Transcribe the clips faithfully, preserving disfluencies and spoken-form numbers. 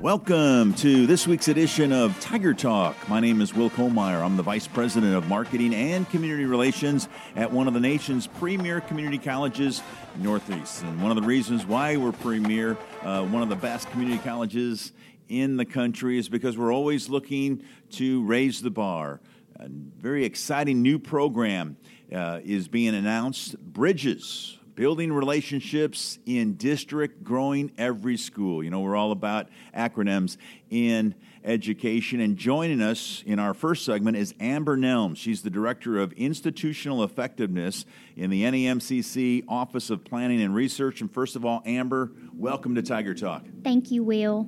Welcome to this week's edition of Tiger Talk. My name is Will Kohlmeyer. I'm the Vice President of Marketing and Community Relations at one of the nation's premier community colleges, Northeast. And one of the reasons why we're premier, uh, one of the best community colleges in the country, is because we're always looking to raise the bar. A very exciting new program uh, is being announced, Bridges. Building relationships in district, growing every school. You know, we're all about acronyms in education. And joining us in our first segment is Amber Nelms. She's the Director of Institutional Effectiveness in the N E M C C Office of Planning and Research. And first of all, Amber, welcome to Tiger Talk. Thank you, Will.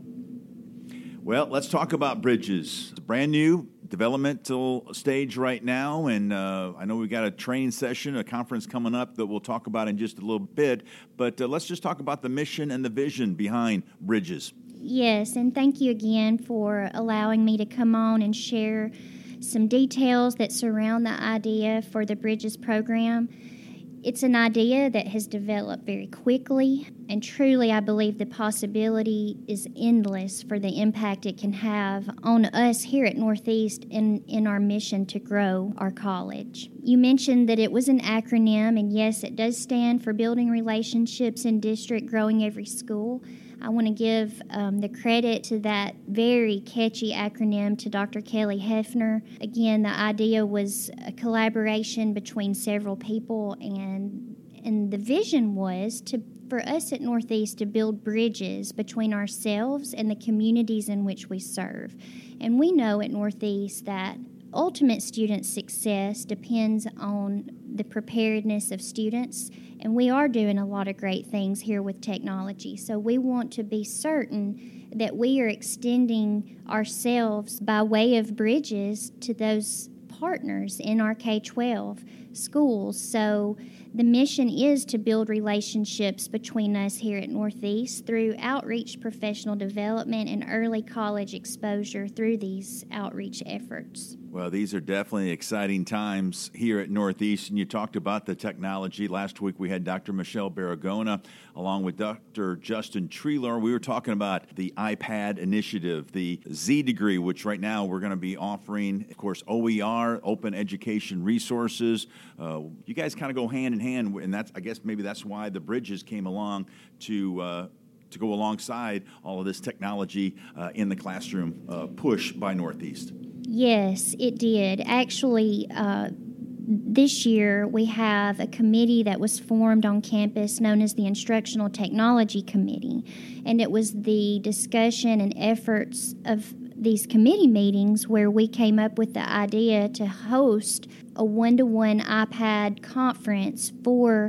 Well, let's talk about Bridges. It's brand new developmental stage right now, and uh, I know we've got a training session, a conference coming up that we'll talk about in just a little bit, but uh, let's just talk about the mission and the vision behind Bridges. Yes, and thank you again for allowing me to come on and share some details that surround the idea for the Bridges program. It's an idea that has developed very quickly, and truly I believe the possibility is endless for the impact it can have on us here at Northeast in, in our mission to grow our college. You mentioned that it was an acronym, and yes, it does stand for Building Relationships in District, Growing Every School. I want to give um, the credit to that very catchy acronym to Doctor Kelly Hefner. Again, the idea was a collaboration between several people, and and the vision was to for us at Northeast to build bridges between ourselves and the communities in which we serve. And we know at Northeast that ultimate student success depends on the preparedness of students, and we are doing a lot of great things here with technology. So we want to be certain that we are extending ourselves by way of bridges to those partners in our K twelve schools. So the mission is to build relationships between us here at Northeast through outreach, professional development, and early college exposure through these outreach efforts. Well, these are definitely exciting times here at Northeast, and you talked about the technology. Last week we had Doctor Michelle Baragona along with Doctor Justin Treelor. We were talking about the iPad initiative, the Z degree, which right now we're going to be offering, of course, O E R, Open Education Resources. Uh, you guys kind of go hand in hand, and that's, I guess maybe that's why the Bridges came along to uh, to go alongside all of this technology uh, in the classroom uh, push by Northeast. Yes, it did. Actually, uh, this year we have a committee that was formed on campus known as the Instructional Technology Committee, and it was the discussion and efforts of these committee meetings where we came up with the idea to host a one-to-one iPad conference for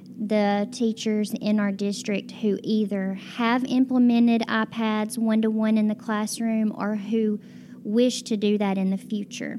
the teachers in our district who either have implemented iPads one-to-one in the classroom or who wish to do that in the future.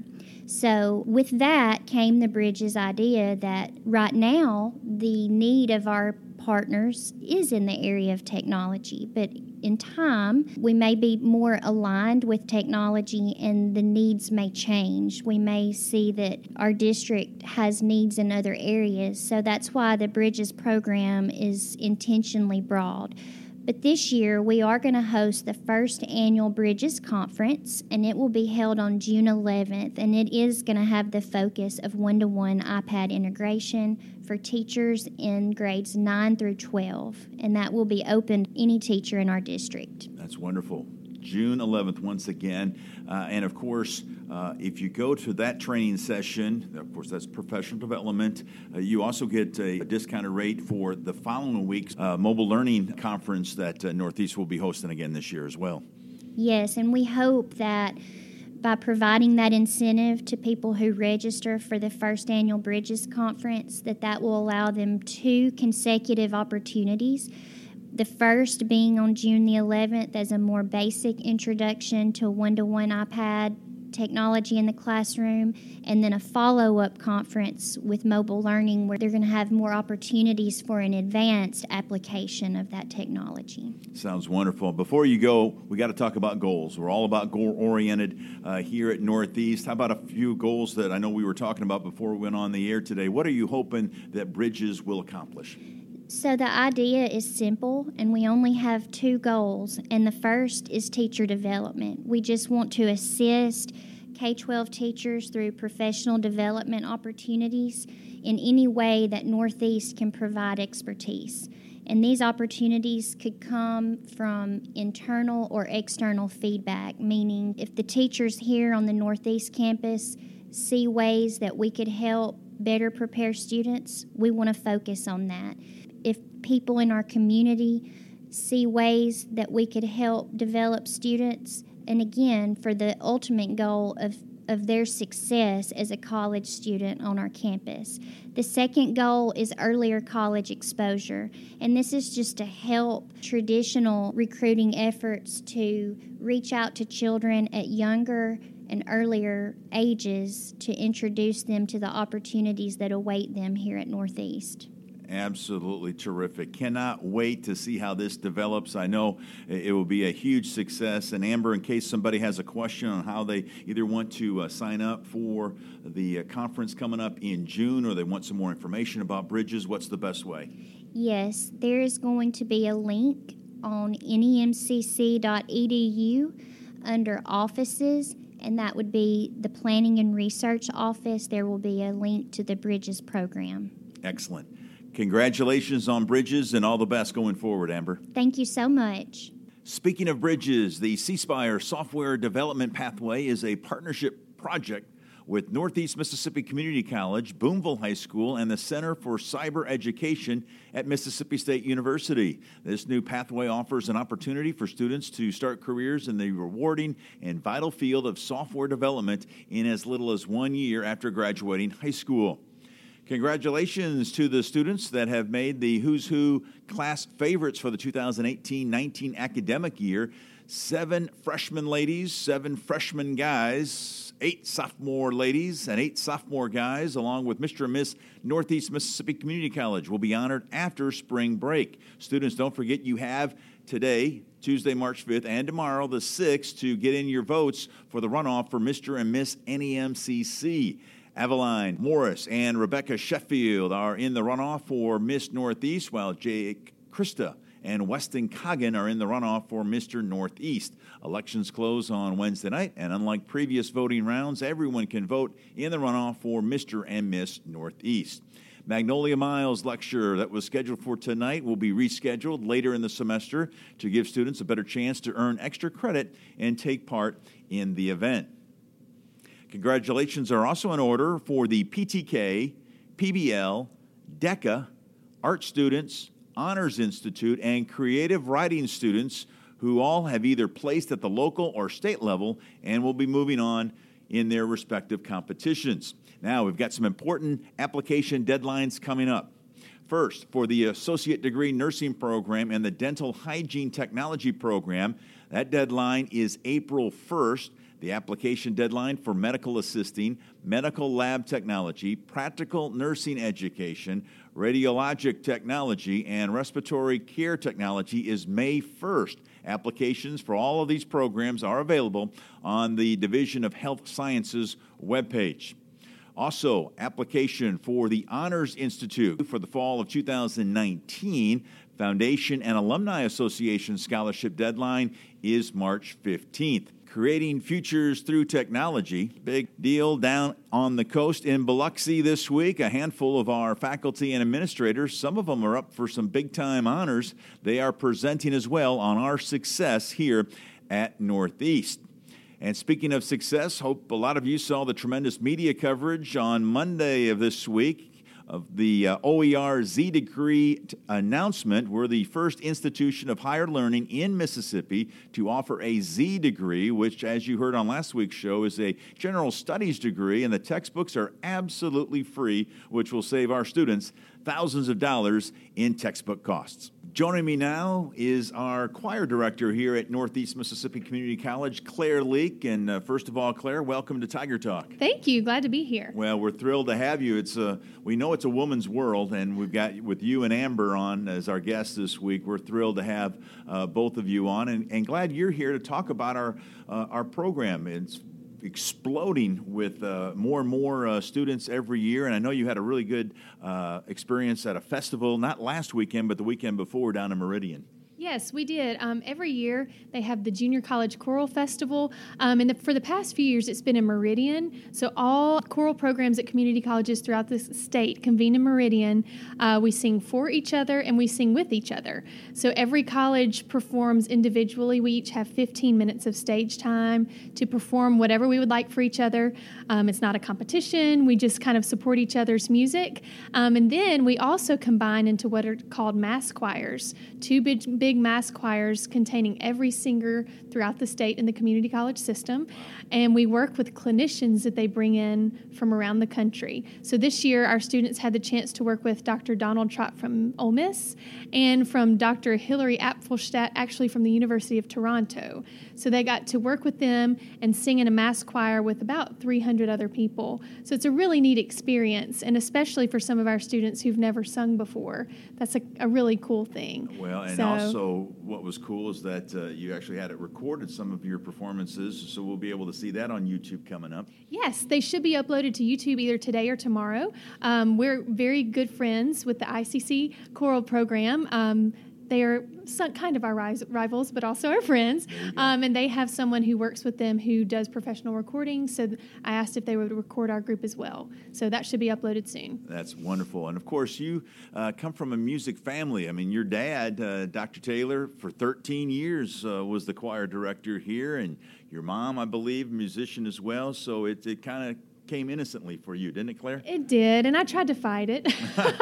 So with that came the Bridges idea that right now the need of our partners is in the area of technology, but in time we may be more aligned with technology and the needs may change. We may see that our district has needs in other areas, so that's why the Bridges program is intentionally broad. But this year, we are going to host the first annual Bridges Conference, and it will be held on June eleventh, and it is going to have the focus of one-to-one iPad integration for teachers in grades nine through twelve, and that will be open to any teacher in our district. That's wonderful. June eleventh once again. Uh, and, of course, uh, if you go to that training session, of course, that's professional development, uh, you also get a, a discounted rate for the following week's uh, mobile learning conference that uh, Northeast will be hosting again this year as well. Yes, and we hope that by providing that incentive to people who register for the first annual Bridges Conference, that that will allow them two consecutive opportunities. The first being on June the eleventh as a more basic introduction to one-to-one iPad technology in the classroom, and then a follow-up conference with mobile learning where they're going to have more opportunities for an advanced application of that technology. Sounds wonderful. Before you go, we got to talk about goals. We're all about goal-oriented uh, here at Northeast. How about a few goals that I know we were talking about before we went on the air today? What are you hoping that Bridges will accomplish? So the idea is simple, and we only have two goals, and the first is teacher development. We just want to assist K twelve teachers through professional development opportunities in any way that Northeast can provide expertise. And these opportunities could come from internal or external feedback, meaning if the teachers here on the Northeast campus see ways that we could help better prepare students, we want to focus on that. If people in our community see ways that we could help develop students, and again, for the ultimate goal of, of their success as a college student on our campus. The second goal is earlier college exposure, and this is just to help traditional recruiting efforts to reach out to children at younger and earlier ages to introduce them to the opportunities that await them here at Northeast. Absolutely terrific. Cannot wait to see how this develops. I know it will be a huge success. And Amber, in case somebody has a question on how they either want to uh, sign up for the uh, conference coming up in June or they want some more information about Bridges, what's the best way? Yes, there is going to be a link on N E M C C dot E D U under offices, and that would be the Planning and Research Office. There will be a link to the Bridges program. Excellent. Congratulations on Bridges and all the best going forward, Amber. Thank you so much. Speaking of Bridges, the C Spire Software Development Pathway is a partnership project with Northeast Mississippi Community College, Boonville High School, and the Center for Cyber Education at Mississippi State University. This new pathway offers an opportunity for students to start careers in the rewarding and vital field of software development in as little as one year after graduating high school. Congratulations to the students that have made the Who's Who class favorites for the two thousand eighteen nineteen academic year. Seven freshman ladies, seven freshman guys, eight sophomore ladies, and eight sophomore guys, along with Mister and Miss Northeast Mississippi Community College, will be honored after spring break. Students, don't forget you have today, Tuesday, March fifth, and tomorrow, the sixth, to get in your votes for the runoff for Mister and Miss N E M C C. Aveline Morris and Rebecca Sheffield are in the runoff for Miss Northeast, while Jake Krista and Weston Coggin are in the runoff for Mister Northeast. Elections close on Wednesday night, and unlike previous voting rounds, everyone can vote in the runoff for Mister and Miss Northeast. Magnolia Miles lecture that was scheduled for tonight will be rescheduled later in the semester to give students a better chance to earn extra credit and take part in the event. Congratulations are also in order for the P T K, P B L, DECA, art students, Honors Institute, and creative writing students who all have either placed at the local or state level and will be moving on in their respective competitions. Now, we've got some important application deadlines coming up. First, for the Associate Degree Nursing Program and the Dental Hygiene Technology Program, that deadline is April first. The application deadline for medical assisting, medical lab technology, practical nursing education, radiologic technology, and respiratory care technology is May first. Applications for all of these programs are available on the Division of Health Sciences webpage. Also, application for the Honors Institute for the fall of two thousand nineteen Foundation and Alumni Association scholarship deadline is March fifteenth. Creating Futures Through Technology. Big deal down on the coast in Biloxi this week. A handful of our faculty and administrators, some of them are up for some big-time honors. They are presenting as well on our success here at Northeast. And speaking of success, hope a lot of you saw the tremendous media coverage on Monday of this week of the uh, O E R Z degree t- announcement. We're the first institution of higher learning in Mississippi to offer a Z degree, which, as you heard on last week's show, is a general studies degree, and the textbooks are absolutely free, which will save our students thousands of dollars in textbook costs. Joining me now is our choir director here at Northeast Mississippi Community College, Claire Leak. And uh, first of all, Claire, welcome to Tiger Talk. Thank you. Glad to be here. Well, we're thrilled to have you. It's a, we know it's a woman's world, and we've got with you and Amber on as our guests this week. We're thrilled to have uh, both of you on, and, and glad you're here to talk about our uh, our program. It's exploding with uh, more and more uh, students every year. And I know you had a really good uh, experience at a festival, not last weekend, but the weekend before down in Meridian. Yes, we did. Um, every year they have the Junior College Choral Festival, um, and the, for the past few years it's been in Meridian. So all choral programs at community colleges throughout the state convene in Meridian. Uh, we sing for each other and we sing with each other. So every college performs individually. We each have fifteen minutes of stage time to perform whatever we would like for each other. Um, it's not a competition. We just kind of support each other's music. Um, and then we also combine into what are called mass choirs, two big, big mass choirs containing every singer throughout the state in the community college system, and we work with clinicians that they bring in from around the country. So this year our students had the chance to work with Doctor Donald Trott from Ole Miss and from Doctor Hilary Apfelstadt, actually from the University of Toronto. So they got to work with them and sing in a mass choir with about three hundred other people. So it's a really neat experience, and especially for some of our students who've never sung before, that's a, a really cool thing. Well, and so, also what was cool is that uh, you actually had it recorded, some of your performances, so we'll be able to see that on YouTube coming up. Yes, they should be uploaded to YouTube either today or tomorrow. Um, we're very good friends with the I C C choral program. Um, They are some, kind of our rivals, but also our friends. Um, and they have someone who works with them who does professional recording. So th- I asked if they would record our group as well. So that should be uploaded soon. That's wonderful. And, of course, you uh, come from a music family. I mean, your dad, uh, Doctor Taylor, for thirteen years uh, was the choir director here. And your mom, I believe, musician as well. So it, it kind of came innocently for you, didn't it, Claire? It did, and I tried to fight it.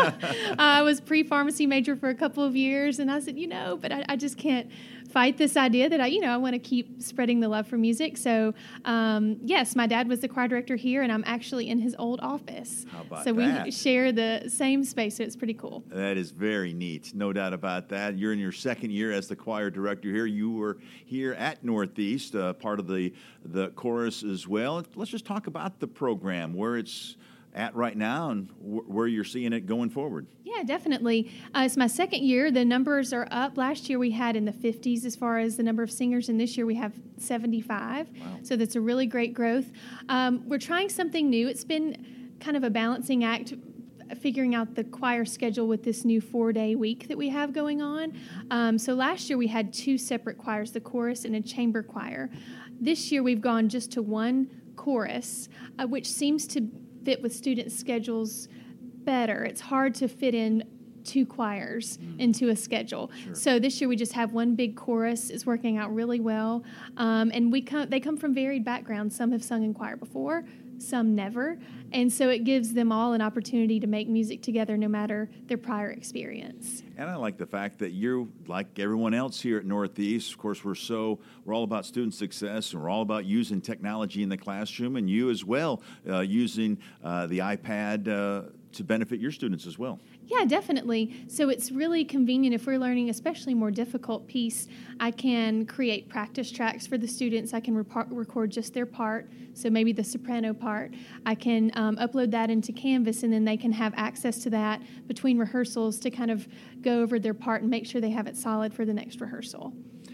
I was pre-pharmacy major for a couple of years, and I said, you know, but I, I just can't fight this idea that I, you know, I want to keep spreading the love for music. So, um, yes, my dad was the choir director here, and I'm actually in his old office. How about so that? we share the same space, so it's pretty cool. That is very neat, no doubt about that. You're in your second year as the choir director here. You were here at Northeast, uh, part of the the chorus as well. Let's just talk about the program, where it's at right now and wh- where you're seeing it going forward. Yeah, definitely. Uh, it's my second year. The numbers are up. Last year we had in the fifties as far as the number of singers, and this year we have seventy-five. Wow. So that's a really great growth. Um, we're trying something new. It's been kind of a balancing act, figuring out the choir schedule with this new four-day week that we have going on. Um, so last year we had two separate choirs, the chorus and a chamber choir. This year we've gone just to one chorus, uh, which seems to fit with students' schedules better. It's hard to fit in two choirs mm. into a schedule. Sure. So this year we just have one big chorus. It's working out really well. Um, and we come, they come from varied backgrounds. Some have sung in choir before, some never. And so it gives them all an opportunity to make music together no matter their prior experience. And I like the fact that you're like everyone else here at Northeast. Of course, we're so we're all about student success, and we're all about using technology in the classroom, and you as well uh, using uh, the iPad uh, to benefit your students as well. Yeah, definitely. So it's really convenient if we're learning especially more difficult piece. I can create practice tracks for the students. I can rep- record just their part, so maybe the soprano part. I can um, upload that into Canvas, and then they can have access to that between rehearsals to kind of go over their part and make sure they have it solid for the next rehearsal.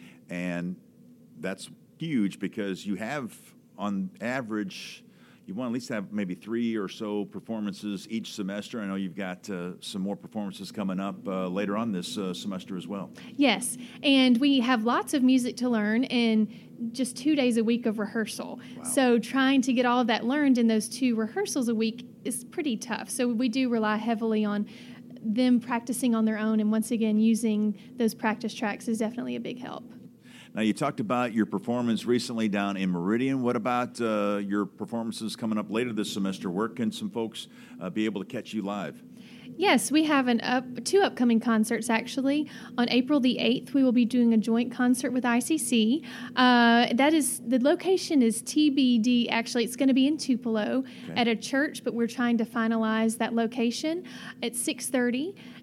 And that's huge because you have, on average, you want to at least have maybe three or so performances each semester. I know you've got uh, some more performances coming up uh, later on this uh, semester as well. Yes, and we have lots of music to learn and just two days a week of rehearsal. Wow. So trying to get all of that learned in those two rehearsals a week is pretty tough. So we do rely heavily on them practicing on their own, and once again, using those practice tracks is definitely a big help. Now, you talked about your performance recently down in Meridian. What about uh, your performances coming up later this semester? Where can some folks uh, be able to catch you live? Yes, we have an up, two upcoming concerts, actually. On April the eighth, we will be doing a joint concert with I C C. Uh, that is, the location is T B D. Actually, it's going to be in Tupelo okay. at a church, but we're trying to finalize that location at six thirty.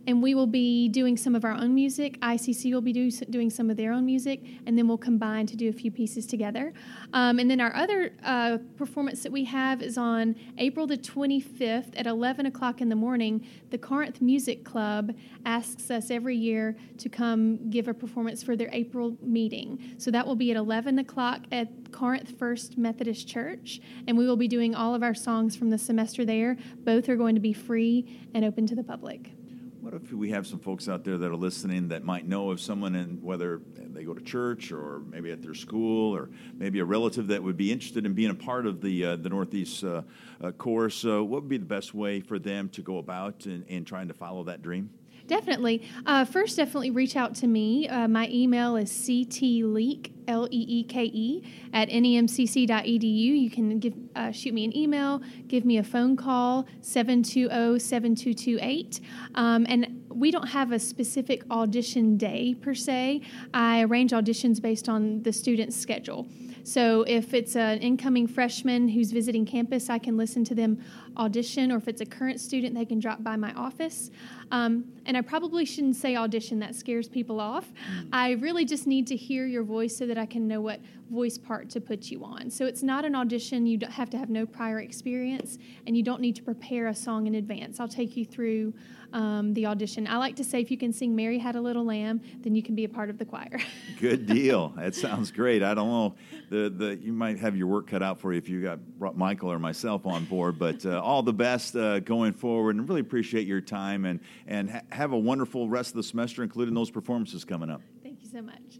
and we will be doing some of our own music. I C C will be do, doing some of their own music, and then we'll combine to do a few pieces together. Um, and then our other uh, performance that we have is on April the twenty-fifth at eleven o'clock in the morning. The Corinth Music Club asks us every year to come give a performance for their April meeting. So that will be at eleven o'clock at Corinth First Methodist Church, and we will be doing all of our songs from the semester there. Both are going to be free and open to the public. What if we have some folks out there that are listening that might know of someone, in whether they go to church or maybe at their school or maybe a relative that would be interested in being a part of the uh, the Northeast uh, uh, course? Uh, what would be the best way for them to go about in, in trying to follow that dream? Definitely. Uh, first, definitely reach out to me. Uh, my email is ctleeke, L E E K E, at N E M C C dot E D U. You can give uh, shoot me an email, give me a phone call, seven two zero, seven two two eight. Um, and we don't have a specific audition day, per se. I arrange auditions based on the student's schedule. So if it's an incoming freshman who's visiting campus, I can listen to them audition, or if it's a current student, they can drop by my office. Um, and I probably shouldn't say audition. That scares people off. Mm. I really just need to hear your voice so that I can know what voice part to put you on. So it's not an audition. You don't have to have no prior experience, and you don't need to prepare a song in advance. I'll take you through um, the audition. I like to say if you can sing Mary Had a Little Lamb, then you can be a part of the choir. Good deal. That sounds great. I don't know. The the You might have your work cut out for you if you got Michael or myself on board, but uh, all the best uh, going forward, and really appreciate your time, and, and ha- have a wonderful rest of the semester, including those performances coming up. Thank you so much.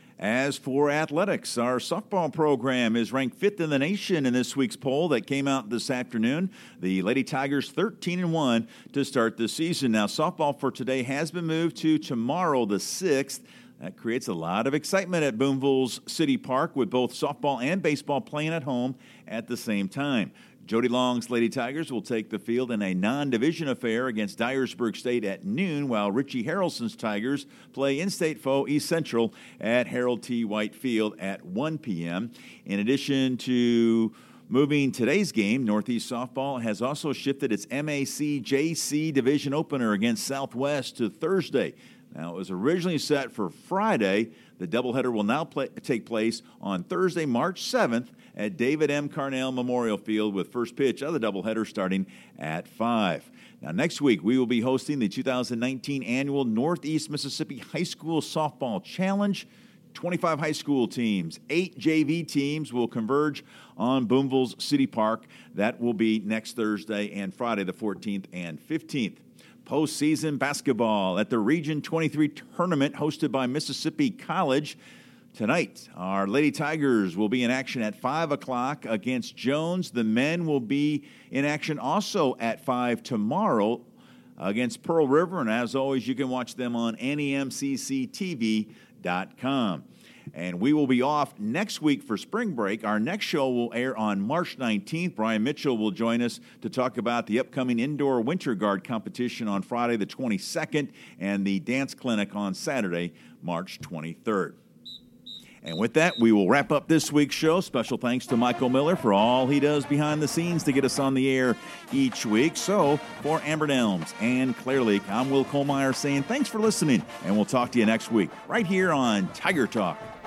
As for athletics, our softball program is ranked fifth in the nation in this week's poll that came out this afternoon. The Lady Tigers thirteen and one to start the season. Now, softball for today has been moved to tomorrow, the sixth. That creates a lot of excitement at Boonville's City Park, with both softball and baseball playing at home at the same time. Jody Long's Lady Tigers will take the field in a non-division affair against Dyersburg State at noon, while Richie Harrelson's Tigers play in-state foe East Central at Harold T. White Field at one p.m. In addition to moving today's game, Northeast Softball has also shifted its M A C J C division opener against Southwest to Thursday. Now, it was originally set for Friday. The doubleheader will now play, take place on Thursday, March seventh at David M. Carnell Memorial Field, with first pitch of the doubleheader starting at five. Now, next week, we will be hosting the two thousand nineteen annual Northeast Mississippi High School Softball Challenge. twenty-five high school teams, eight J V teams will converge on Boonville's City Park. That will be next Thursday and Friday, the fourteenth and fifteenth. Postseason basketball at the Region twenty-three tournament hosted by Mississippi College. Tonight, our Lady Tigers will be in action at five o'clock against Jones. The men will be in action also at five tomorrow against Pearl River. And as always, you can watch them on N E M C C T V dot com. And we will be off next week for spring break. Our next show will air on March nineteenth. Brian Mitchell will join us to talk about the upcoming Indoor Winter Guard competition on Friday the twenty-second and the dance clinic on Saturday, March twenty-third. And with that, we will wrap up this week's show. Special thanks to Michael Miller for all he does behind the scenes to get us on the air each week. So, for Amber Nelms and Claire Leake, I'm Will Kohlmeyer saying thanks for listening, and we'll talk to you next week right here on Tiger Talk.